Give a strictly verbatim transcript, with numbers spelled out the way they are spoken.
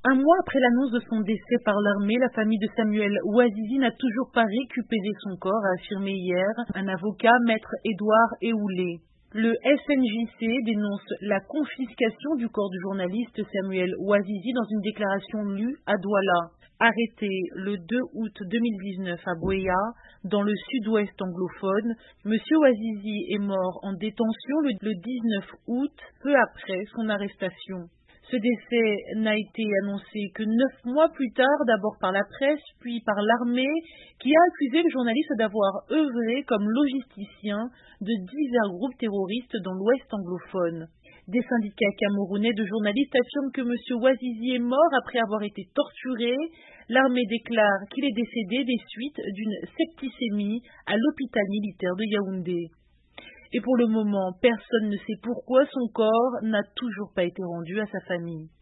Un mois après l'annonce de son décès par l'armée, la famille de Samuel Ouazizi n'a toujours pas récupéré son corps, a affirmé hier un avocat, maître Édouard Eoulé. Le S N J C dénonce la confiscation du corps du journaliste Samuel Ouazizi dans une déclaration lue à Douala. Arrêté le deux août deux mille dix-neuf à Bouéa, dans le sud-ouest anglophone, M. Ouazizi est mort en détention le dix-neuf août, peu après son arrestation. Ce décès n'a été annoncé que neuf mois plus tard, d'abord par la presse, puis par l'armée, qui a accusé le journaliste d'avoir œuvré comme logisticien de divers groupes terroristes dans l'ouest anglophone. Des syndicats camerounais de journalistes affirment que M. Ouazizi est mort après avoir été torturé. L'armée déclare qu'il est décédé des suites d'une septicémie à l'hôpital militaire de Yaoundé. Et pour le moment, personne ne sait pourquoi son corps n'a toujours pas été rendu à sa famille.